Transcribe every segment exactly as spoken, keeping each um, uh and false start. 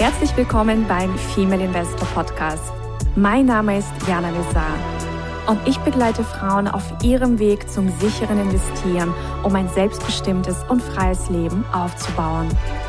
Herzlich willkommen beim Female Investor Podcast. Mein Name ist Jana Lezar und ich begleite Frauen auf ihrem Weg zum sicheren Investieren, um ein selbstbestimmtes und freies Leben aufzubauen.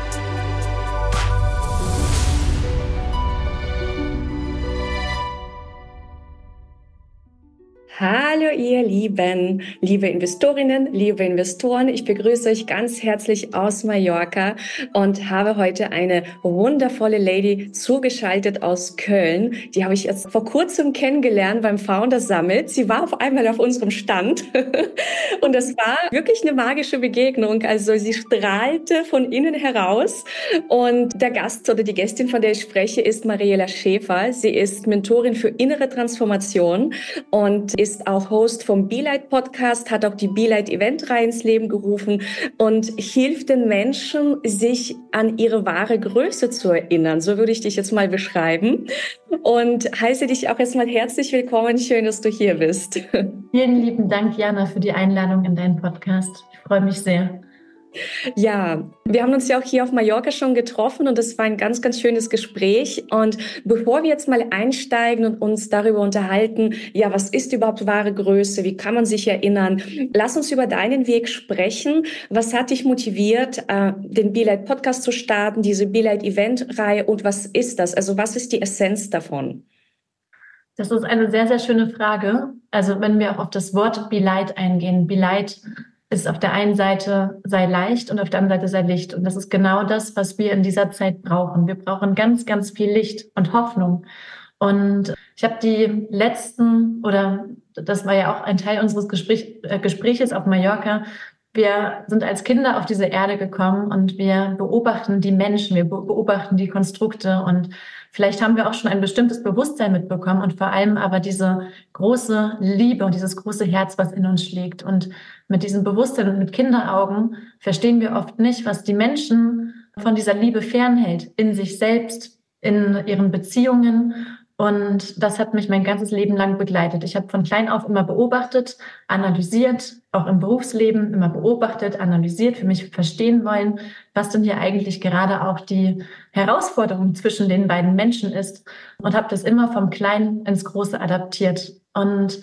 Hallo ihr Lieben, liebe Investorinnen, liebe Investoren, ich begrüße euch ganz herzlich aus Mallorca und habe heute eine wundervolle Lady zugeschaltet aus Köln. Die habe ich jetzt vor kurzem kennengelernt beim Founder Summit. Sie war auf einmal auf unserem Stand und es war wirklich eine magische Begegnung. Also sie strahlte von innen heraus und der Gast oder die Gästin, von der ich spreche, ist Mariela Schäfer. Sie ist Mentorin für innere Transformation und ist auch Host vom Be-Light Podcast, hat auch die Be-Light Eventreihe ins Leben gerufen und hilft den Menschen, sich an ihre wahre Größe zu erinnern. So würde ich dich jetzt mal beschreiben und heiße dich auch erstmal herzlich willkommen. Schön, dass du hier bist. Vielen lieben Dank, Jana, für die Einladung in deinen Podcast. Ich freue mich sehr. Ja, wir haben uns ja auch hier auf Mallorca schon getroffen und das war ein ganz, ganz schönes Gespräch. Und bevor wir jetzt mal einsteigen und uns darüber unterhalten, ja, was ist überhaupt wahre Größe? Wie kann man sich erinnern? Lass uns über deinen Weg sprechen. Was hat dich motiviert, den Be-Light Podcast zu starten, diese Be-Light Eventreihe und was ist das? Also was ist die Essenz davon? Das ist eine sehr, sehr schöne Frage. Also wenn wir auch auf das Wort Be-Light eingehen, Be-Light ist auf der einen Seite sei leicht und auf der anderen Seite sei Licht. Und das ist genau das, was wir in dieser Zeit brauchen. Wir brauchen ganz, ganz viel Licht und Hoffnung. Und ich habe die letzten, oder das war ja auch ein Teil unseres Gespräch, äh, Gespräches auf Mallorca, wir sind als Kinder auf diese Erde gekommen und wir beobachten die Menschen, wir beobachten die Konstrukte und vielleicht haben wir auch schon ein bestimmtes Bewusstsein mitbekommen und vor allem aber diese große Liebe und dieses große Herz, was in uns schlägt. Und mit diesem Bewusstsein und mit Kinderaugen verstehen wir oft nicht, was die Menschen von dieser Liebe fernhält, in sich selbst, in ihren Beziehungen. Und das hat mich mein ganzes Leben lang begleitet. Ich habe von klein auf immer beobachtet, analysiert, auch im Berufsleben immer beobachtet, analysiert, für mich verstehen wollen, was denn hier eigentlich gerade auch die Herausforderung zwischen den beiden Menschen ist und habe das immer vom Kleinen ins Große adaptiert. Und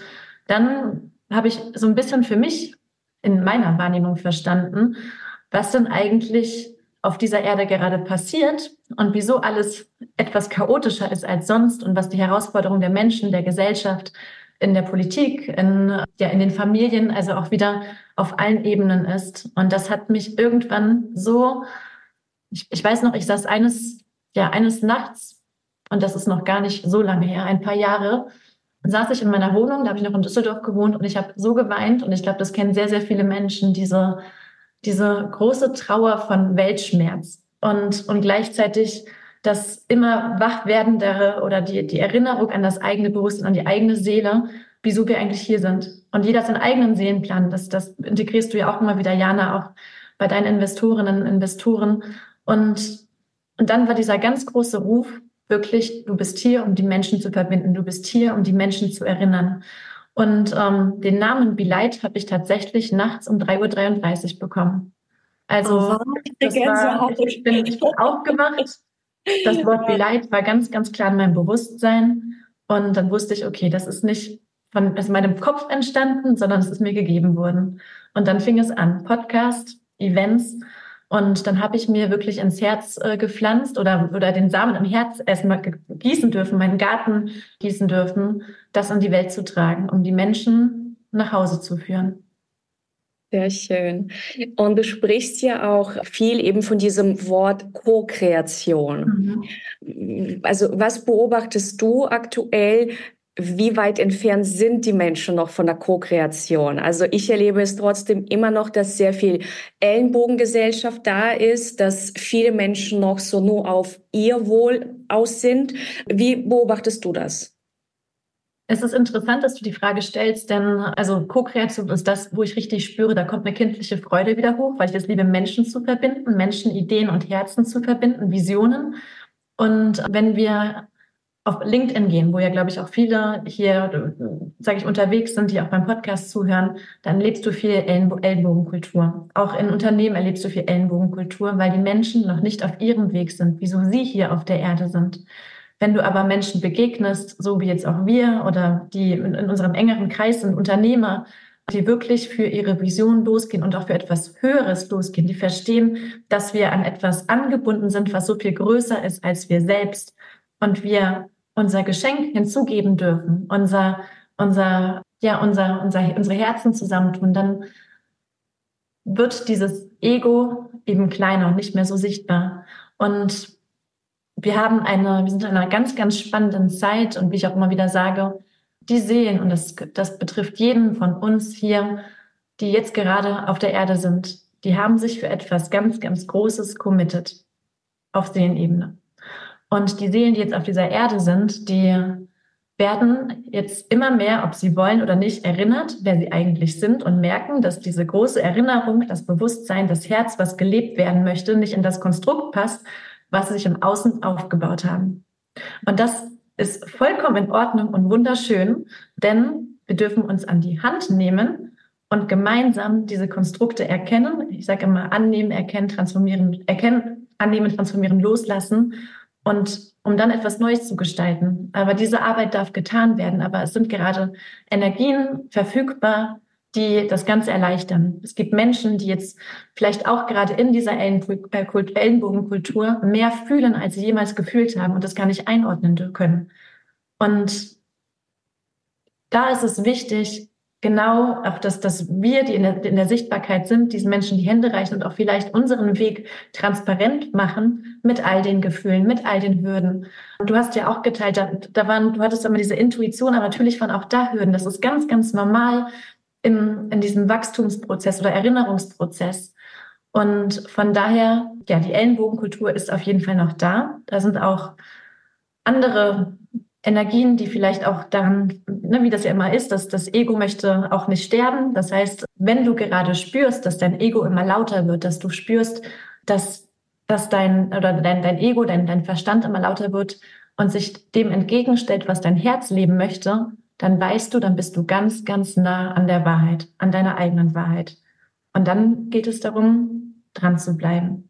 dann habe ich so ein bisschen für mich in meiner Wahrnehmung verstanden, was denn eigentlich auf dieser Erde gerade passiert und wieso alles etwas chaotischer ist als sonst und was die Herausforderung der Menschen, der Gesellschaft, in der Politik, in, ja, in den Familien, also auch wieder auf allen Ebenen ist. Und das hat mich irgendwann so, ich, ich weiß noch, ich saß eines, ja, eines Nachts, und das ist noch gar nicht so lange her, ein paar Jahre, saß ich in meiner Wohnung, da habe ich noch in Düsseldorf gewohnt und ich habe so geweint und ich glaube, das kennen sehr, sehr viele Menschen, diese diese große Trauer von Weltschmerz und, und gleichzeitig das immer wachwerdendere oder die, die Erinnerung an das eigene Bewusstsein, an die eigene Seele, wieso wir eigentlich hier sind. Und jeder hat seinen eigenen Seelenplan. Das, das integrierst du ja auch immer wieder, Jana, auch bei deinen Investorinnen und Investoren. Und, und dann war dieser ganz große Ruf, wirklich, du bist hier, um die Menschen zu verbinden. Du bist hier, um die Menschen zu erinnern. Und ähm, den Namen Be-Light habe ich tatsächlich nachts um drei Uhr dreiunddreißig bekommen. Also oh, das war, ich bin, ich bin aufgewacht. Das Wort Be-Light war ganz, ganz klar in meinem Bewusstsein. Und dann wusste ich, okay, das ist nicht von aus meinem Kopf entstanden, sondern es ist mir gegeben worden. Und dann fing es an. Podcast, Events. Und dann habe ich mir wirklich ins Herz äh, gepflanzt oder, oder den Samen im Herz erstmal gießen dürfen, meinen Garten gießen dürfen, das in die Welt zu tragen, um die Menschen nach Hause zu führen. Sehr schön. Und du sprichst ja auch viel eben von diesem Wort Co-Kreation. Mhm. Also was beobachtest du aktuell? Wie weit entfernt sind die Menschen noch von der Co-Kreation? Also ich erlebe es trotzdem immer noch, dass sehr viel Ellenbogengesellschaft da ist, dass viele Menschen noch so nur auf ihr Wohl aus sind. Wie beobachtest du das? Es ist interessant, dass du die Frage stellst, denn also Co-Kreation ist das, wo ich richtig spüre, da kommt eine kindliche Freude wieder hoch, weil ich es liebe, Menschen zu verbinden, Menschen, Ideen und Herzen zu verbinden, Visionen. Und wenn wir auf LinkedIn gehen, wo ja, glaube ich, auch viele hier, sage ich, unterwegs sind, die auch beim Podcast zuhören, dann erlebst du viel Ellenbo- Ellenbogenkultur. Auch in Unternehmen erlebst du viel Ellenbogenkultur, weil die Menschen noch nicht auf ihrem Weg sind, wieso sie hier auf der Erde sind. Wenn du aber Menschen begegnest, so wie jetzt auch wir oder die in, in unserem engeren Kreis sind, Unternehmer, die wirklich für ihre Vision losgehen und auch für etwas Höheres losgehen, die verstehen, dass wir an etwas angebunden sind, was so viel größer ist als wir selbst und wir unser Geschenk hinzugeben dürfen, unser, unser, ja, unser, unser, unsere Herzen zusammentun, dann wird dieses Ego eben kleiner und nicht mehr so sichtbar. Und wir haben eine, wir sind in einer ganz, ganz spannenden Zeit und wie ich auch immer wieder sage, die Seelen, und das, das betrifft jeden von uns hier, die jetzt gerade auf der Erde sind, die haben sich für etwas ganz, ganz Großes committed auf Seelenebene. Und die Seelen, die jetzt auf dieser Erde sind, die werden jetzt immer mehr, ob sie wollen oder nicht, erinnert, wer sie eigentlich sind und merken, dass diese große Erinnerung, das Bewusstsein, das Herz, was gelebt werden möchte, nicht in das Konstrukt passt, was sie sich im Außen aufgebaut haben. Und das ist vollkommen in Ordnung und wunderschön, denn wir dürfen uns an die Hand nehmen und gemeinsam diese Konstrukte erkennen. Ich sage immer annehmen, erkennen, transformieren, erkennen, annehmen, transformieren, loslassen. Und um dann etwas Neues zu gestalten. Aber diese Arbeit darf getan werden. Aber es sind gerade Energien verfügbar, die das Ganze erleichtern. Es gibt Menschen, die jetzt vielleicht auch gerade in dieser Ellenbogenkultur mehr fühlen, als sie jemals gefühlt haben und das gar nicht einordnen können. Und da ist es wichtig, genau auch, dass, dass wir, die in der, in der Sichtbarkeit sind, diesen Menschen die Hände reichen und auch vielleicht unseren Weg transparent machen mit all den Gefühlen, mit all den Hürden. Und du hast ja auch geteilt, da, da waren, du hattest immer diese Intuition, aber natürlich waren auch da Hürden. Das ist ganz, ganz normal im, in diesem Wachstumsprozess oder Erinnerungsprozess. Und von daher, ja, die Ellenbogenkultur ist auf jeden Fall noch da. Da sind auch andere Energien, die vielleicht auch daran, ne, wie das ja immer ist, dass das Ego möchte auch nicht sterben. Das heißt, wenn du gerade spürst, dass dein Ego immer lauter wird, dass du spürst, dass, dass dein, oder dein, dein Ego, dein, dein Verstand immer lauter wird und sich dem entgegenstellt, was dein Herz leben möchte, dann weißt du, dann bist du ganz, ganz nah an der Wahrheit, an deiner eigenen Wahrheit. Und dann geht es darum, dran zu bleiben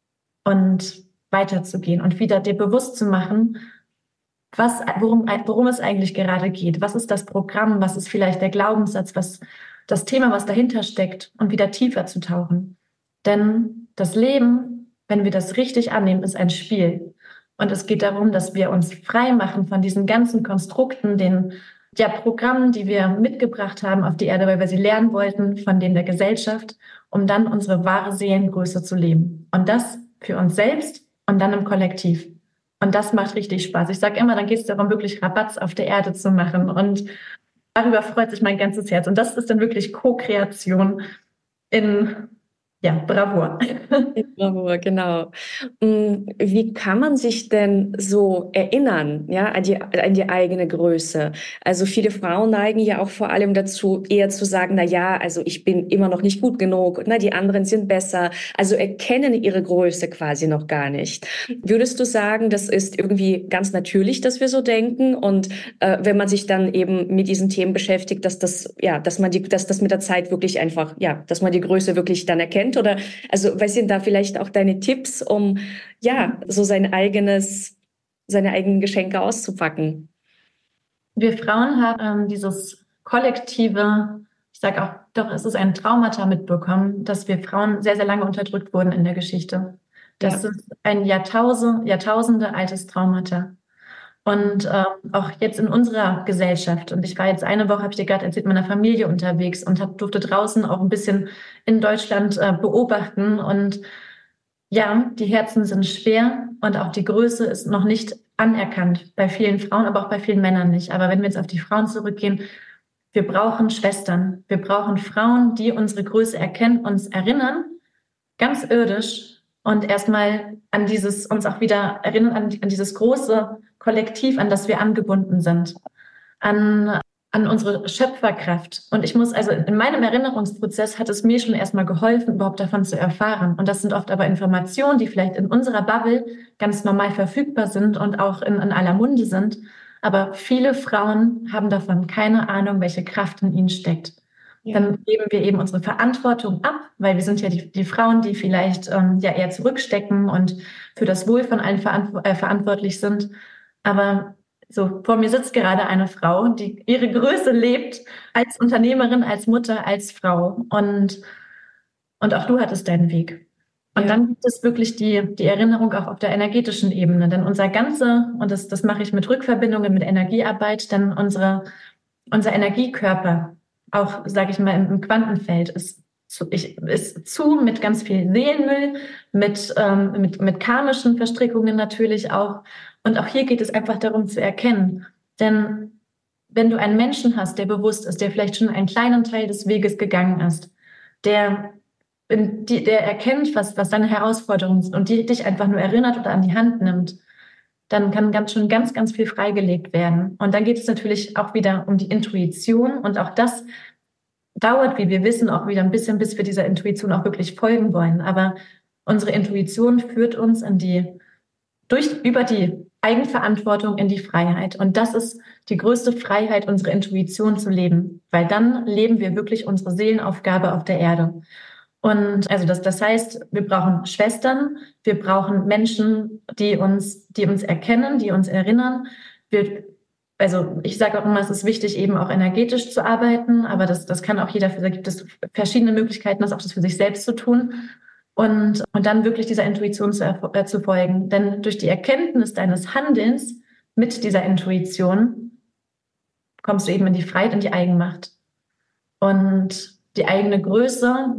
und weiterzugehen und wieder dir bewusst zu machen, was, worum, worum es eigentlich gerade geht. Was ist das Programm? Was ist vielleicht der Glaubenssatz? Was das Thema, was dahinter steckt und wieder tiefer zu tauchen. Denn das Leben, wenn wir das richtig annehmen, ist ein Spiel. Und es geht darum, dass wir uns frei machen von diesen ganzen Konstrukten, den ja, Programmen, die wir mitgebracht haben auf die Erde, weil wir sie lernen wollten von denen der Gesellschaft, um dann unsere wahre Seelengröße zu leben. Und das für uns selbst und dann im Kollektiv. Und das macht richtig Spaß. Ich sage immer, dann geht es darum, wirklich Rabatz auf der Erde zu machen. Und darüber freut sich mein ganzes Herz. Und das ist dann wirklich Co-Kreation in, ja, Bravour. Bravour, genau. Mm, Wie kann man sich denn so erinnern, ja, an die, an die eigene Größe? Also viele Frauen neigen ja auch vor allem dazu, eher zu sagen, na ja, also ich bin immer noch nicht gut genug, na, die anderen sind besser. Also erkennen ihre Größe quasi noch gar nicht. Würdest du sagen, das ist irgendwie ganz natürlich, dass wir so denken? Und äh, wenn man sich dann eben mit diesen Themen beschäftigt, dass das, ja, dass man die, dass das mit der Zeit wirklich einfach, ja, dass man die Größe wirklich dann erkennt? Oder also, was sind da vielleicht auch deine Tipps, um ja so sein eigenes, seine eigenen Geschenke auszupacken? Wir Frauen haben ähm, dieses kollektive, ich sage auch, doch, es ist ein Traumata mitbekommen, dass wir Frauen sehr, sehr lange unterdrückt wurden in der Geschichte. Das Ja. ist ein Jahrtausend, Jahrtausende altes Traumata. Und ähm, auch jetzt in unserer Gesellschaft. Und ich war jetzt eine Woche, habe ich dir gerade erzählt, mit meiner Familie unterwegs und hab, durfte draußen auch ein bisschen in Deutschland äh, beobachten. Und ja, die Herzen sind schwer und auch die Größe ist noch nicht anerkannt bei vielen Frauen, aber auch bei vielen Männern nicht. Aber wenn wir jetzt auf die Frauen zurückgehen, wir brauchen Schwestern. Wir brauchen Frauen, die unsere Größe erkennen, uns erinnern, ganz irdisch und erstmal an dieses, uns auch wieder erinnern an, an dieses große Kollektiv, an das wir angebunden sind. An an unsere Schöpferkraft. Und ich muss, also in meinem Erinnerungsprozess hat es mir schon erstmal geholfen, überhaupt davon zu erfahren. Und das sind oft aber Informationen, die vielleicht in unserer Bubble ganz normal verfügbar sind und auch in, in aller Munde sind. Aber viele Frauen haben davon keine Ahnung, welche Kraft in ihnen steckt. Ja. Dann geben wir eben unsere Verantwortung ab, weil wir sind ja die, die Frauen, die vielleicht ähm, ja eher zurückstecken und für das Wohl von allen verantw- äh, verantwortlich sind. Aber so, vor mir sitzt gerade eine Frau, die ihre Größe lebt, als Unternehmerin, als Mutter, als Frau. Und, und auch du hattest deinen Weg. Und ja. Dann gibt es wirklich die, die Erinnerung auch auf der energetischen Ebene. Denn unser ganze, und das, das mache ich mit Rückverbindungen, mit Energiearbeit, denn unsere, unser Energiekörper, auch, sage ich mal, im, im Quantenfeld, ist zu, ich, ist zu mit ganz viel Seelenmüll, mit, ähm, mit, mit karmischen Verstrickungen natürlich auch. Und auch hier geht es einfach darum zu erkennen. Denn wenn du einen Menschen hast, der bewusst ist, der vielleicht schon einen kleinen Teil des Weges gegangen ist, der, die, der erkennt, was, was deine Herausforderungen sind und die dich einfach nur erinnert oder an die Hand nimmt, dann kann ganz schon ganz, ganz viel freigelegt werden. Und dann geht es natürlich auch wieder um die Intuition. Und auch das dauert, wie wir wissen, auch wieder ein bisschen, bis wir dieser Intuition auch wirklich folgen wollen. Aber unsere Intuition führt uns in die, durch, über die Eigenverantwortung in die Freiheit. Und das ist die größte Freiheit, unsere Intuition zu leben. Weil dann leben wir wirklich unsere Seelenaufgabe auf der Erde. Und also das, das heißt, wir brauchen Schwestern, wir brauchen Menschen, die uns, die uns erkennen, die uns erinnern. Wir, also ich sage auch immer, es ist wichtig, eben auch energetisch zu arbeiten, aber das, das kann auch jeder, da gibt es verschiedene Möglichkeiten, das auch das für sich selbst zu tun. Und, und dann wirklich dieser Intuition zu, äh, zu folgen. Denn durch die Erkenntnis deines Handelns mit dieser Intuition kommst du eben in die Freiheit, in die Eigenmacht. Und die eigene Größe,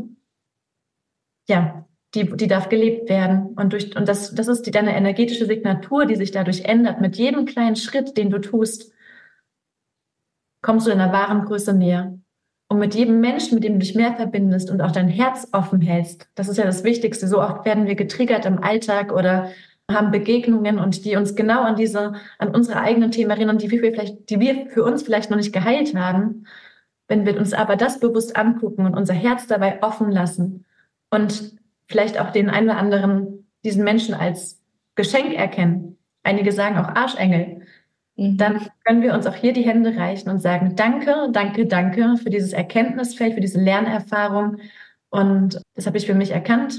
ja, die, die darf gelebt werden. Und, durch, und das, das ist die, deine energetische Signatur, die sich dadurch ändert. Mit jedem kleinen Schritt, den du tust, kommst du deiner wahren Größe näher. Und mit jedem Menschen, mit dem du dich mehr verbindest und auch dein Herz offen hältst, das ist ja das Wichtigste. So oft werden wir getriggert im Alltag oder haben Begegnungen und die uns genau an diese, an unsere eigenen Themen erinnern, die wir vielleicht, die wir für uns vielleicht noch nicht geheilt haben. Wenn wir uns aber das bewusst angucken und unser Herz dabei offen lassen und vielleicht auch den einen oder anderen, diesen Menschen als Geschenk erkennen. Einige sagen auch Arschengel. Dann können wir uns auch hier die Hände reichen und sagen, danke, danke, danke für dieses Erkenntnisfeld, für diese Lernerfahrung. Und das habe ich für mich erkannt,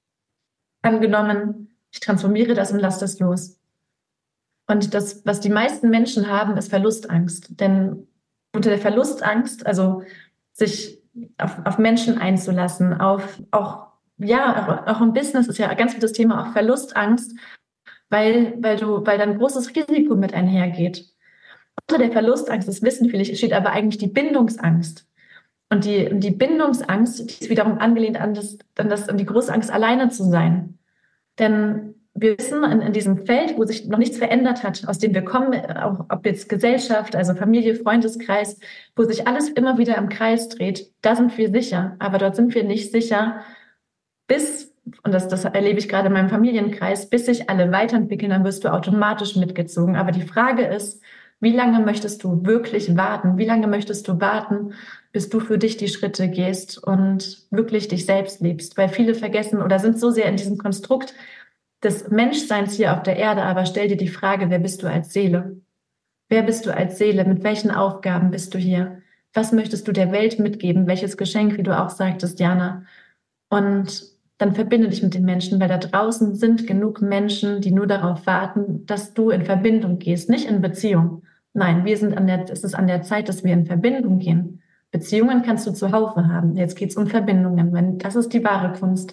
angenommen. Ich transformiere das und lasse das los. Und das, was die meisten Menschen haben, ist Verlustangst. Denn unter der Verlustangst, also sich auf, auf Menschen einzulassen, auf auch, ja, auch, auch im Business ist ja ganz viel das Thema auch Verlustangst, weil, weil du, weil dann großes Risiko mit einhergeht. Unter der Verlustangst, das wissen viele, steht aber eigentlich die Bindungsangst. Und die, die Bindungsangst, die ist wiederum angelehnt an, das, an, das, an die große Angst, alleine zu sein. Denn wir wissen, in, in diesem Feld, wo sich noch nichts verändert hat, aus dem wir kommen, auch, ob jetzt Gesellschaft, also Familie, Freundeskreis, wo sich alles immer wieder im Kreis dreht, da sind wir sicher. Aber dort sind wir nicht sicher, bis und das, das erlebe ich gerade in meinem Familienkreis, bis sich alle weiterentwickeln, dann wirst du automatisch mitgezogen. Aber die Frage ist, wie lange möchtest du wirklich warten? Wie lange möchtest du warten, bis du für dich die Schritte gehst und wirklich dich selbst lebst? Weil viele vergessen oder sind so sehr in diesem Konstrukt des Menschseins hier auf der Erde. Aber stell dir die Frage, wer bist du als Seele? Wer bist du als Seele? Mit welchen Aufgaben bist du hier? Was möchtest du der Welt mitgeben? Welches Geschenk, wie du auch sagtest, Jana? Und dann verbinde dich mit den Menschen, weil da draußen sind genug Menschen, die nur darauf warten, dass du in Verbindung gehst, nicht in Beziehung. Nein, wir sind an der, es ist an der Zeit, dass wir in Verbindung gehen. Beziehungen kannst du zuhauf haben. Jetzt geht es um Verbindungen. Wenn, das ist die wahre Kunst.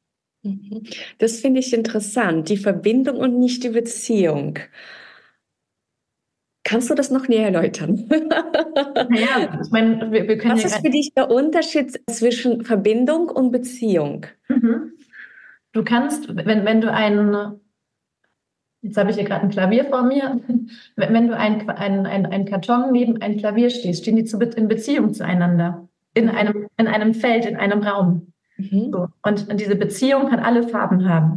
Das finde ich interessant. Die Verbindung und nicht die Beziehung. Kannst du das noch näher erläutern? Naja, ich meine, wir, wir können Was ja ist für dich der Unterschied zwischen Verbindung und Beziehung? Mhm. Du kannst, wenn, wenn du ein, jetzt habe ich hier gerade ein Klavier vor mir, wenn, wenn du ein, ein, ein, ein Karton neben ein Klavier stehst, stehen die zu, in Beziehung zueinander, in einem, in einem Feld, in einem Raum. Mhm. So. Und diese Beziehung kann alle Farben haben.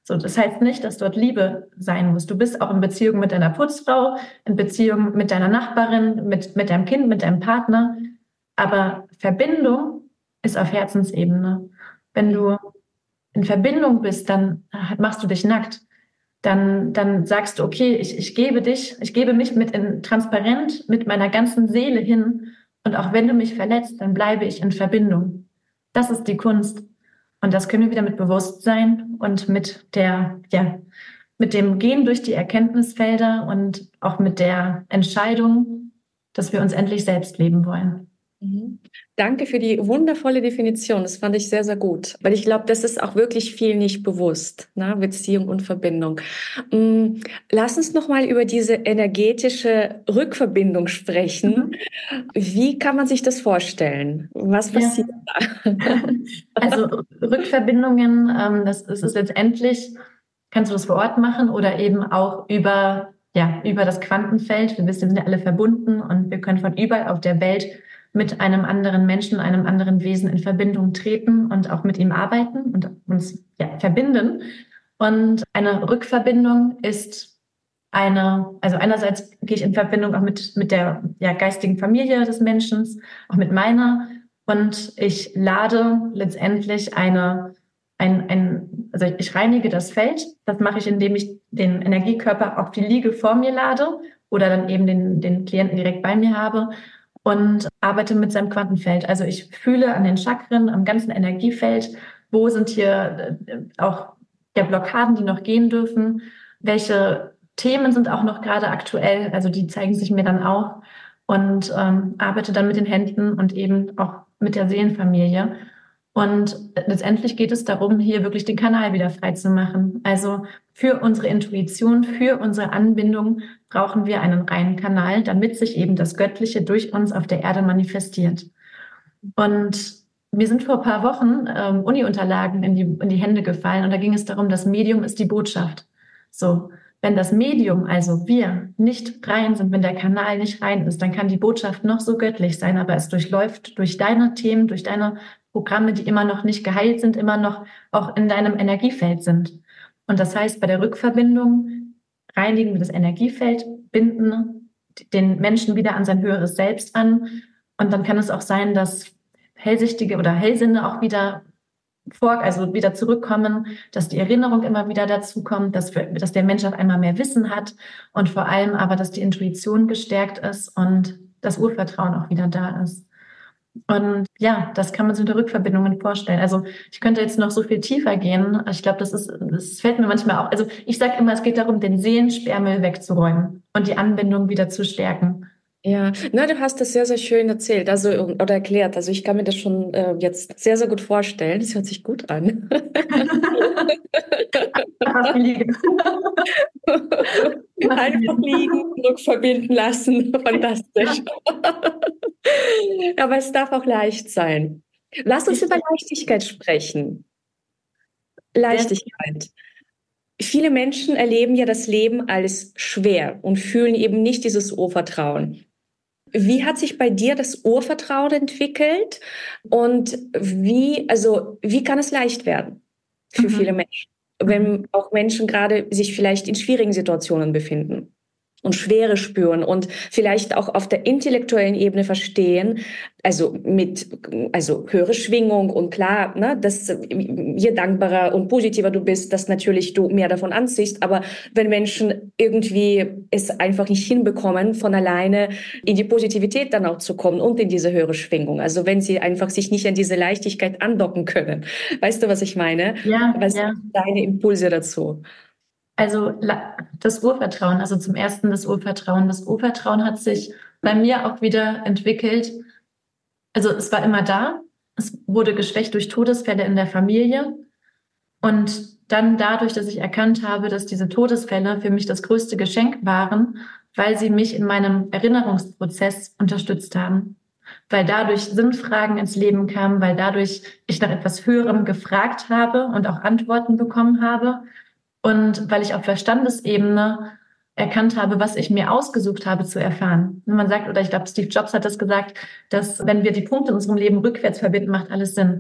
So, das heißt nicht, dass dort Liebe sein muss. Du bist auch in Beziehung mit deiner Putzfrau, in Beziehung mit deiner Nachbarin, mit, mit deinem Kind, mit deinem Partner. Aber Verbindung ist auf Herzensebene. Wenn du in Verbindung bist, dann machst du dich nackt. Dann, dann sagst du, okay, ich, ich gebe dich, ich gebe mich mit in, transparent mit meiner ganzen Seele hin. Und auch wenn du mich verletzt, dann bleibe ich in Verbindung. Das ist die Kunst. Und das können wir wieder mit Bewusstsein und mit der, ja, mit dem Gehen durch die Erkenntnisfelder und auch mit der Entscheidung, dass wir uns endlich selbst leben wollen. Mhm. Danke für die wundervolle Definition. Das fand ich sehr, sehr gut. Weil ich glaube, das ist auch wirklich viel nicht bewusst, ne? Beziehung und Verbindung. Mm, Lass uns noch mal über diese energetische Rückverbindung sprechen. Mhm. Wie kann man sich das vorstellen? Was passiert Ja. da? Also Rückverbindungen, ähm, das, das ist letztendlich, kannst du das vor Ort machen oder eben auch über, ja, über das Quantenfeld. Wir wissen, wir sind ja alle verbunden und wir können von überall auf der Welt mit einem anderen Menschen, einem anderen Wesen in Verbindung treten und auch mit ihm arbeiten und uns ja, verbinden. Und eine Rückverbindung ist eine, also einerseits gehe ich in Verbindung auch mit, mit der ja, geistigen Familie des Menschen, auch mit meiner. Und ich lade letztendlich eine, ein, ein, also ich reinige das Feld. Das mache ich, indem ich den Energiekörper auf die Liege vor mir lade oder dann eben den, den Klienten direkt bei mir habe und arbeite mit seinem Quantenfeld. Also ich fühle an den Chakren, am ganzen Energiefeld, wo sind hier äh, auch ja, Blockaden, die noch gehen dürfen, welche Themen sind auch noch gerade aktuell, also die zeigen sich mir dann auch und ähm, arbeite dann mit den Händen und eben auch mit der Seelenfamilie. Und letztendlich geht es darum, hier wirklich den Kanal wieder frei zu machen. Also für unsere Intuition, für unsere Anbindung brauchen wir einen reinen Kanal, damit sich eben das Göttliche durch uns auf der Erde manifestiert. Und mir sind vor ein paar Wochen ähm, Uni-Unterlagen in die, in die Hände gefallen und da ging es darum, das Medium ist die Botschaft. So, wenn das Medium, also wir, nicht rein sind, wenn der Kanal nicht rein ist, dann kann die Botschaft noch so göttlich sein, aber es durchläuft durch deine Themen, durch deine Programme, die immer noch nicht geheilt sind, immer noch auch in deinem Energiefeld sind. Und das heißt, bei der Rückverbindung reinigen wir das Energiefeld, binden den Menschen wieder an sein höheres Selbst an. Und dann kann es auch sein, dass Hellsichtige oder Hellsinne auch wieder vor, also wieder zurückkommen, dass die Erinnerung immer wieder dazu kommt, dass, wir, dass der Mensch auf einmal mehr Wissen hat und vor allem aber, dass die Intuition gestärkt ist und das Urvertrauen auch wieder da ist. Und ja, das kann man sich unter Rückverbindungen vorstellen. Also ich könnte jetzt noch so viel tiefer gehen. Ich glaube, das ist, das fällt mir manchmal auch. Also ich sage immer, es geht darum, den Seelensperrmüll wegzuräumen und die Anbindung wieder zu stärken. Ja, na, du hast das sehr, sehr schön erzählt, also oder erklärt. Also ich kann mir das schon äh, jetzt sehr, sehr gut vorstellen. Das hört sich gut an. Einfach liegen. Einfach liegen, rückverbinden lassen. Fantastisch. Aber es darf auch leicht sein. Lass uns über Leichtigkeit sprechen. Leichtigkeit. Viele Menschen erleben ja das Leben als schwer und fühlen eben nicht dieses Urvertrauen. Wie hat sich bei dir das Urvertrauen entwickelt und wie, also, wie kann es leicht werden für Mhm. viele Menschen, wenn auch Menschen gerade sich vielleicht in schwierigen Situationen befinden und Schwere spüren und vielleicht auch auf der intellektuellen Ebene verstehen, also mit, also höhere Schwingung und klar, ne, dass je dankbarer und positiver du bist, dass natürlich du mehr davon anziehst, aber wenn Menschen irgendwie es einfach nicht hinbekommen, von alleine in die Positivität dann auch zu kommen und in diese höhere Schwingung, also wenn sie einfach sich nicht an diese Leichtigkeit andocken können. Weißt du, was ich meine? Ja, Was ja. sind deine Impulse dazu? Also das Urvertrauen, also zum ersten das Urvertrauen. Das Urvertrauen hat sich bei mir auch wieder entwickelt. Also es war immer da. Es wurde geschwächt durch Todesfälle in der Familie. Und dann dadurch, dass ich erkannt habe, dass diese Todesfälle für mich das größte Geschenk waren, weil sie mich in meinem Erinnerungsprozess unterstützt haben. Weil dadurch Sinnfragen ins Leben kamen, weil dadurch ich nach etwas Höherem gefragt habe und auch Antworten bekommen habe. Und weil ich auf Verstandesebene erkannt habe, was ich mir ausgesucht habe zu erfahren. Man sagt, oder ich glaube, Steve Jobs hat das gesagt, dass wenn wir die Punkte in unserem Leben rückwärts verbinden, macht alles Sinn.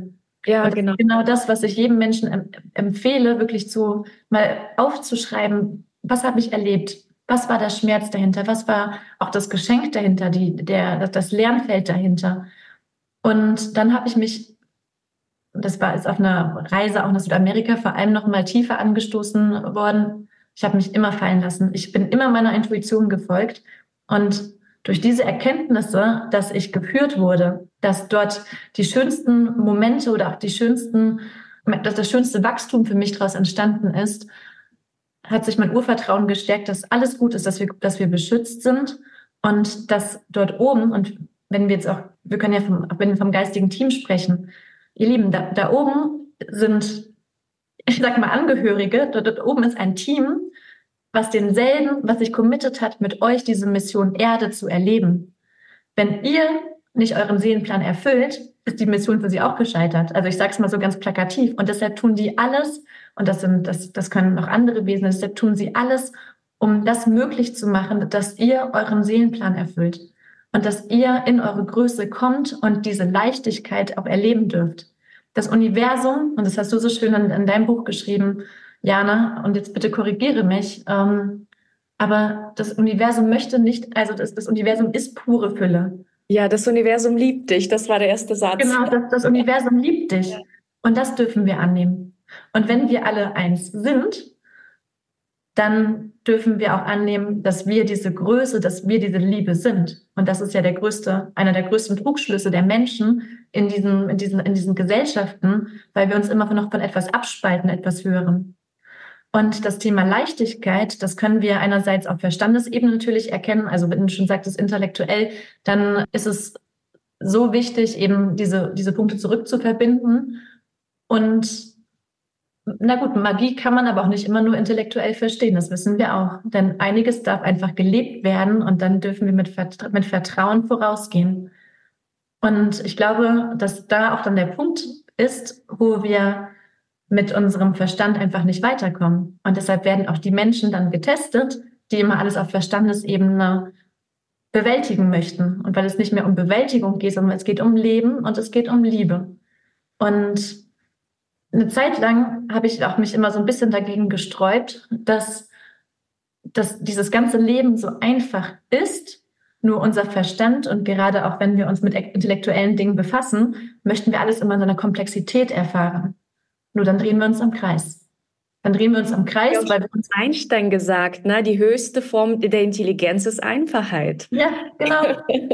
Ja, Und das genau. ist genau das, was ich jedem Menschen em empfehle, wirklich zu mal aufzuschreiben, was habe ich erlebt? Was war der Schmerz dahinter? Was war auch das Geschenk dahinter, die, der, das Lernfeld dahinter? Und dann habe ich mich, das war jetzt auf einer Reise auch nach Südamerika, vor allem noch mal tiefer angestoßen worden. Ich habe mich immer fallen lassen. Ich bin immer meiner Intuition gefolgt. Und durch diese Erkenntnisse, dass ich geführt wurde, dass dort die schönsten Momente oder auch die schönsten, dass das schönste Wachstum für mich daraus entstanden ist, hat sich mein Urvertrauen gestärkt, dass alles gut ist, dass wir, dass wir beschützt sind und dass dort oben, und wenn wir jetzt auch, wir können ja vom, wenn wir vom geistigen Team sprechen, ihr Lieben, da, da oben sind, ich sag mal, Angehörige, dort, dort oben ist ein Team, was denselben, was sich committed hat, mit euch diese Mission Erde zu erleben. Wenn ihr nicht euren Seelenplan erfüllt, ist die Mission für sie auch gescheitert. Also ich sage es mal so ganz plakativ. Und deshalb tun die alles, und das sind, das, das können auch andere Wesen, deshalb tun sie alles, um das möglich zu machen, dass ihr euren Seelenplan erfüllt. Und dass ihr in eure Größe kommt und diese Leichtigkeit auch erleben dürft. Das Universum, und das hast du so schön in, in deinem Buch geschrieben, Jana, und jetzt bitte korrigiere mich, ähm, aber das Universum möchte nicht, also das, das Universum ist pure Fülle. Ja, das Universum liebt dich. Das war der erste Satz. Genau, das, das Universum liebt dich. Und das dürfen wir annehmen. Und wenn wir alle eins sind, dann dürfen wir auch annehmen, dass wir diese Größe, dass wir diese Liebe sind. Und das ist ja der größte, einer der größten Trugschlüsse der Menschen in diesen, in diesen, in diesen Gesellschaften, weil wir uns immer noch von etwas abspalten, etwas hören. Und das Thema Leichtigkeit, das können wir einerseits auf Verstandesebene natürlich erkennen. Also wenn du schon sagtest, intellektuell, dann ist es so wichtig, eben diese, diese Punkte zurückzuverbinden. Und na gut, Magie kann man aber auch nicht immer nur intellektuell verstehen, das wissen wir auch. Denn einiges darf einfach gelebt werden und dann dürfen wir mit, Vertra- mit Vertrauen vorausgehen. Und ich glaube, dass da auch dann der Punkt ist, wo wir mit unserem Verstand einfach nicht weiterkommen. Und deshalb werden auch die Menschen dann getestet, die immer alles auf Verstandesebene bewältigen möchten. Und weil es nicht mehr um Bewältigung geht, sondern es geht um Leben und es geht um Liebe. Und eine Zeit lang habe ich auch mich immer so ein bisschen dagegen gesträubt, dass, dass dieses ganze Leben so einfach ist, nur unser Verstand, und gerade auch wenn wir uns mit intellektuellen Dingen befassen, möchten wir alles immer in so einer Komplexität erfahren. Nur dann drehen wir uns am Kreis. Dann drehen wir uns am Kreis, Ja, weil wir uns... Einstein gesagt, ne, die höchste Form der Intelligenz ist Einfachheit. Ja, genau.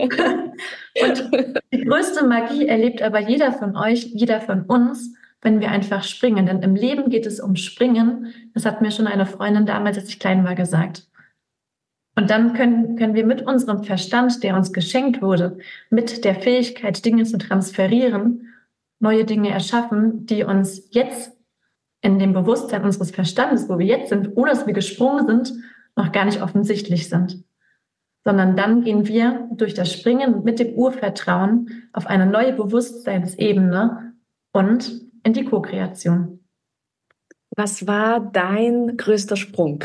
Und die größte Magie erlebt aber jeder von euch, jeder von uns, wenn wir einfach springen. Denn im Leben geht es um Springen. Das hat mir schon eine Freundin damals, als ich klein war, gesagt. Und dann können, können wir mit unserem Verstand, der uns geschenkt wurde, mit der Fähigkeit, Dinge zu transferieren, neue Dinge erschaffen, die uns jetzt in dem Bewusstsein unseres Verstandes, wo wir jetzt sind, ohne dass wir gesprungen sind, noch gar nicht offensichtlich sind. Sondern dann gehen wir durch das Springen mit dem Urvertrauen auf eine neue Bewusstseinsebene und in die Co-Kreation. Was war dein größter Sprung?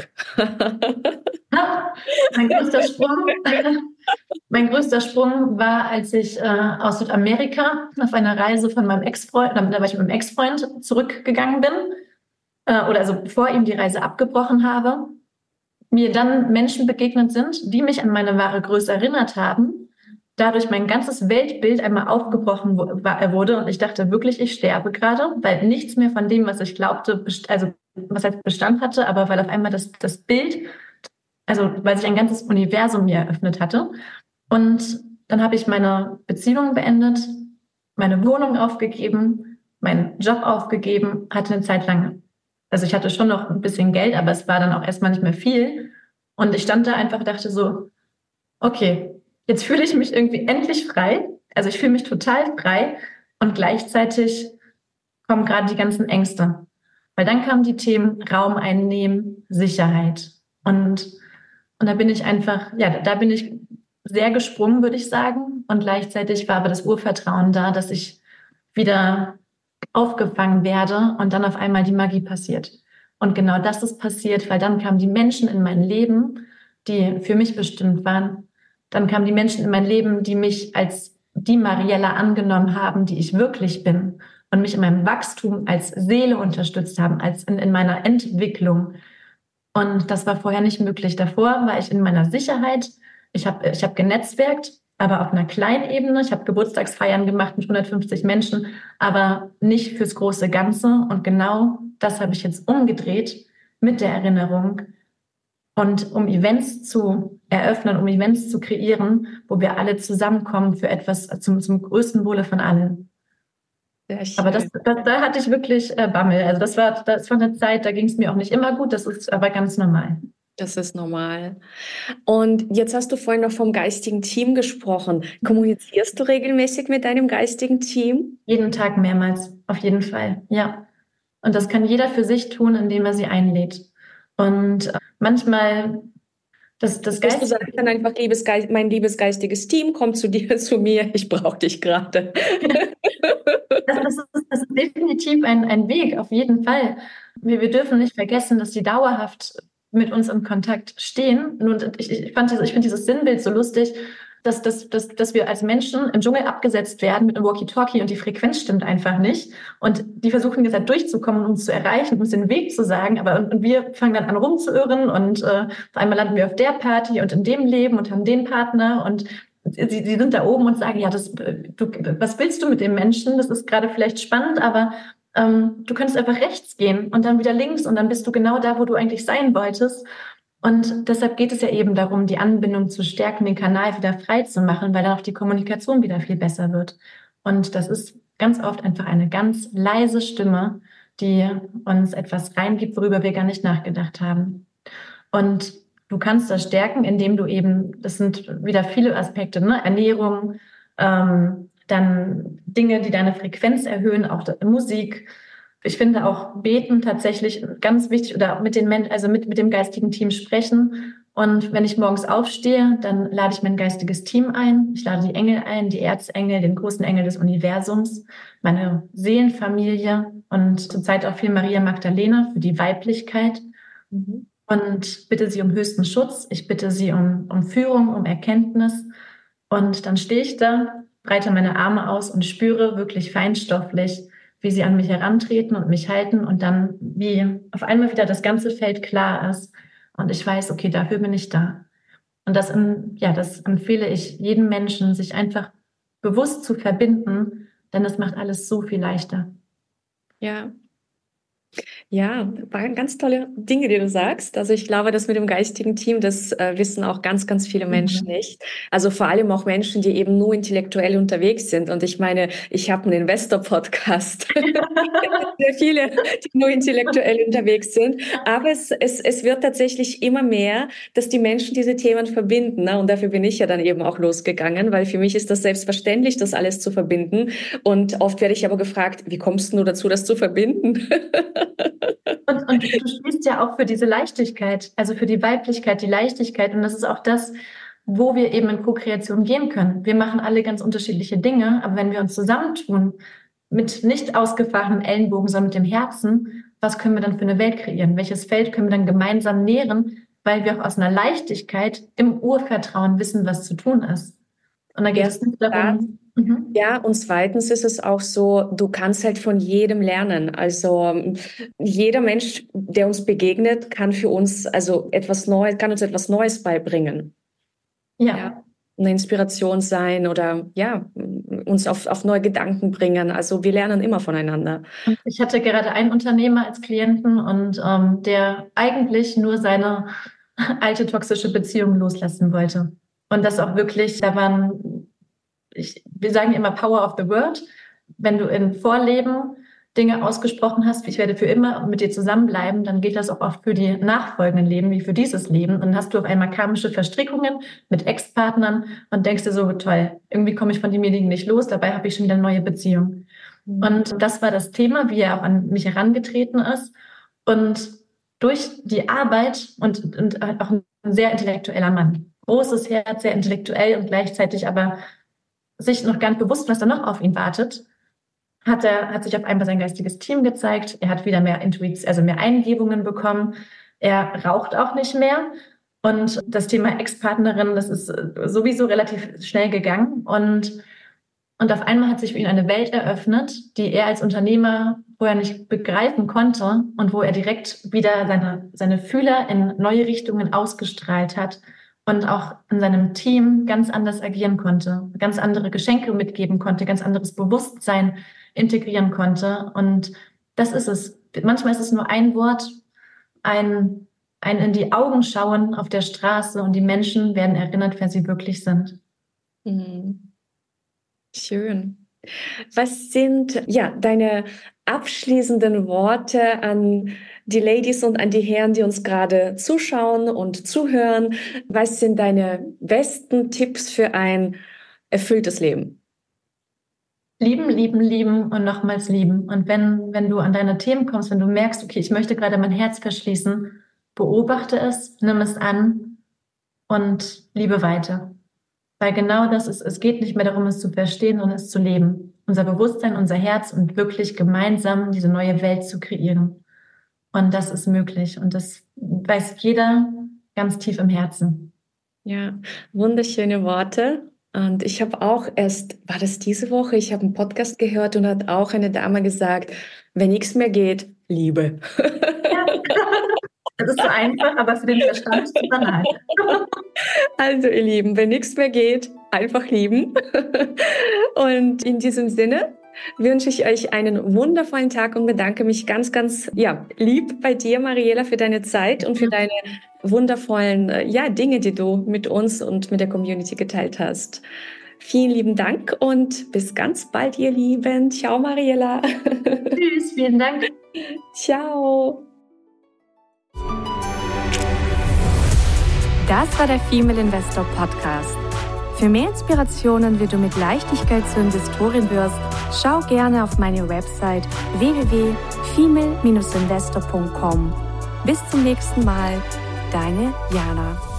Mein größter Sprung, mein größter Sprung war, als ich äh, aus Südamerika auf einer Reise von meinem Ex-Freund, da war ich mit meinem Ex-Freund zurückgegangen bin, äh, oder also bevor ihm die Reise abgebrochen habe, mir dann Menschen begegnet sind, die mich an meine wahre Größe erinnert haben, dadurch mein ganzes Weltbild einmal aufgebrochen wurde und ich dachte wirklich, ich sterbe gerade, weil nichts mehr von dem, was ich glaubte, also was heißt Bestand hatte, aber weil auf einmal das, das Bild, also weil sich ein ganzes Universum mir eröffnet hatte. Und dann habe ich meine Beziehung beendet, meine Wohnung aufgegeben, meinen Job aufgegeben, hatte eine Zeit lang, also ich hatte schon noch ein bisschen Geld, aber es war dann auch erstmal nicht mehr viel. Und ich stand da einfach und dachte so, okay, jetzt fühle ich mich irgendwie endlich frei. Also ich fühle mich total frei und gleichzeitig kommen gerade die ganzen Ängste. Weil dann kamen die Themen Raum einnehmen, Sicherheit. Und, und da bin ich einfach, ja, da bin ich sehr gesprungen, würde ich sagen. Und gleichzeitig war aber das Urvertrauen da, dass ich wieder aufgefangen werde und dann auf einmal die Magie passiert. Und genau das ist passiert, weil dann kamen die Menschen in mein Leben, die für mich bestimmt waren. Dann kamen die Menschen in mein Leben, die mich als die Mariella angenommen haben, die ich wirklich bin. und mich in meinem Wachstum als Seele unterstützt haben, als in, in meiner Entwicklung. Und das war vorher nicht möglich. Davor war ich in meiner Sicherheit. Ich habe ich hab genetzwerkt, aber auf einer kleinen Ebene. Ich habe Geburtstagsfeiern gemacht mit hundertfünfzig Menschen, aber nicht fürs große Ganze. Und genau das habe ich jetzt umgedreht mit der Erinnerung. Und um Events zu eröffnen, um Events zu kreieren, wo wir alle zusammenkommen für etwas zum, zum größten Wohle von allen. Sehr schön. Aber das, das, da hatte ich wirklich äh, Bammel. Also das war, das war eine Zeit, da ging es mir auch nicht immer gut. Das ist aber ganz normal. Das ist normal. Und jetzt hast du vorhin noch vom geistigen Team gesprochen. Kommunizierst du regelmäßig mit deinem geistigen Team? Jeden Tag mehrmals, auf jeden Fall, ja. Und das kann jeder für sich tun, indem er sie einlädt. Und äh, manchmal das, das Dass du Geist. sagst dann einfach, liebes Geist, mein liebes geistiges Team, komm zu dir, zu mir, ich brauche dich gerade. Das, das, ist, das ist definitiv ein, ein Weg, auf jeden Fall. Wir, wir dürfen nicht vergessen, dass die dauerhaft mit uns in Kontakt stehen. Und ich, ich, fand diese, ich finde dieses Sinnbild so lustig, dass, dass, dass, dass wir als Menschen im Dschungel abgesetzt werden mit einem Walkie-Talkie und die Frequenz stimmt einfach nicht. Und die versuchen jetzt halt durchzukommen, um uns zu erreichen, uns den Weg zu sagen. Aber und, und wir fangen dann an rumzuirren und äh, auf einmal landen wir auf der Party und in dem Leben und haben den Partner und Sie, sie sind da oben und sagen, ja, das, du, was willst du mit dem Menschen? Das ist gerade vielleicht spannend, aber ähm, du könntest einfach rechts gehen und dann wieder links und dann bist du genau da, wo du eigentlich sein wolltest. Und deshalb geht es ja eben darum, die Anbindung zu stärken, den Kanal wieder frei zu machen, weil dann auch die Kommunikation wieder viel besser wird. Und das ist ganz oft einfach eine ganz leise Stimme, die uns etwas reingibt, worüber wir gar nicht nachgedacht haben. Und du kannst das stärken, indem du eben, das sind wieder viele Aspekte, ne? Ernährung, ähm, dann Dinge, die deine Frequenz erhöhen, auch Musik. Ich finde auch Beten tatsächlich ganz wichtig oder mit den Men- also mit, mit dem geistigen Team sprechen. Und wenn ich morgens aufstehe, dann lade ich mein geistiges Team ein. Ich lade die Engel ein, die Erzengel, den großen Engel des Universums, meine Seelenfamilie und zurzeit auch viel Maria Magdalena für die Weiblichkeit. Mhm. Und bitte sie um höchsten Schutz. Ich bitte sie um, um Führung, um Erkenntnis. Und dann stehe ich da, breite meine Arme aus und spüre wirklich feinstofflich, wie sie an mich herantreten und mich halten und dann wie auf einmal wieder das ganze Feld klar ist und ich weiß, okay, dafür bin ich da. Und das, ja, das empfehle ich jedem Menschen, sich einfach bewusst zu verbinden, denn das macht alles so viel leichter. Ja. Ja, waren ganz tolle Dinge, die du sagst. Also ich glaube, das mit dem geistigen Team, das äh, wissen auch ganz, ganz viele Menschen mhm. nicht. Also vor allem auch Menschen, die eben nur intellektuell unterwegs sind. Und ich meine, ich habe einen Investor-Podcast. Sehr viele, die nur intellektuell unterwegs sind. Aber es, es, es wird tatsächlich immer mehr, dass die Menschen diese Themen verbinden. Ne? Und dafür bin ich ja dann eben auch losgegangen, weil für mich ist das selbstverständlich, das alles zu verbinden. Und oft werde ich aber gefragt, wie kommst du dazu, das zu verbinden? Und, und du stehst ja auch für diese Leichtigkeit, also für die Weiblichkeit, die Leichtigkeit. Und das ist auch das, wo wir eben in Co-Kreation gehen können. Wir machen alle ganz unterschiedliche Dinge, aber wenn wir uns zusammentun, mit nicht ausgefahrenen Ellenbogen, sondern mit dem Herzen, was können wir dann für eine Welt kreieren? Welches Feld können wir dann gemeinsam nähren, weil wir auch aus einer Leichtigkeit im Urvertrauen wissen, was zu tun ist. Und da geht es nicht darum... Mhm. Ja, und zweitens ist es auch so, du kannst halt von jedem lernen. Also jeder Mensch, der uns begegnet, kann für uns also etwas Neues, kann uns etwas Neues beibringen. Ja. Ja, eine Inspiration sein oder ja, uns auf, auf neue Gedanken bringen. Also wir lernen immer voneinander. Ich hatte gerade einen Unternehmer als Klienten und ähm, der eigentlich nur seine alte toxische Beziehung loslassen wollte. Und das auch wirklich, da waren, ich, wir sagen immer Power of the Word. Wenn du in Vorleben Dinge ausgesprochen hast, wie ich werde für immer mit dir zusammenbleiben, dann geht das auch oft für die nachfolgenden Leben wie für dieses Leben. Und dann hast du auf einmal karmische Verstrickungen mit Ex-Partnern und denkst dir so, toll, irgendwie komme ich von demjenigen nicht los, dabei habe ich schon wieder eine neue Beziehung. Mhm. Und das war das Thema, wie er auch an mich herangetreten ist. Und durch die Arbeit und, und auch ein sehr intellektueller Mann, großes Herz, sehr intellektuell und gleichzeitig aber sich noch gar nicht bewusst, was da noch auf ihn wartet, hat er, hat sich auf einmal sein geistiges Team gezeigt. Er hat wieder mehr Intuition, also mehr Eingebungen bekommen. Er raucht auch nicht mehr. Und das Thema Ex-Partnerin, das ist sowieso relativ schnell gegangen. Und Und auf einmal hat sich für ihn eine Welt eröffnet, die er als Unternehmer vorher nicht begreifen konnte und wo er direkt wieder seine, seine Fühler in neue Richtungen ausgestrahlt hat und auch in seinem Team ganz anders agieren konnte, ganz andere Geschenke mitgeben konnte, ganz anderes Bewusstsein integrieren konnte. Und das ist es. Manchmal ist es nur ein Wort, ein, ein in die Augen schauen auf der Straße und die Menschen werden erinnert, wer sie wirklich sind. Mhm. Schön. Was sind ja deine abschließenden Worte an die Ladies und an die Herren, die uns gerade zuschauen und zuhören? Was sind deine besten Tipps für ein erfülltes Leben? Lieben, lieben, lieben und nochmals lieben. Und wenn, wenn du an deine Themen kommst, wenn du merkst, okay, ich möchte gerade mein Herz verschließen, beobachte es, nimm es an und liebe weiter. Weil genau das ist, es geht nicht mehr darum, es zu verstehen, sondern es zu leben. Unser Bewusstsein, unser Herz und wirklich gemeinsam diese neue Welt zu kreieren. Und das ist möglich. Und das weiß jeder ganz tief im Herzen. Ja, wunderschöne Worte. Und ich habe auch erst, war das diese Woche, ich habe einen Podcast gehört und hat auch eine Dame gesagt, wenn nichts mehr geht, Liebe. Ja. Das ist so einfach, aber für den Verstand ist es banal. Also ihr Lieben, wenn nichts mehr geht, einfach lieben. Und in diesem Sinne wünsche ich euch einen wundervollen Tag und bedanke mich ganz, ganz ja, lieb bei dir, Mariela, für deine Zeit und für deine wundervollen ja, Dinge, die du mit uns und mit der Community geteilt hast. Vielen lieben Dank und bis ganz bald, ihr Lieben. Ciao, Mariela. Tschüss, vielen Dank. Ciao. Das war der Female Investor Podcast. Für mehr Inspirationen, wie du mit Leichtigkeit zur Investorin wirst, schau gerne auf meine Website w w w punkt female Bindestrich investor punkt com. Bis zum nächsten Mal, deine Jana.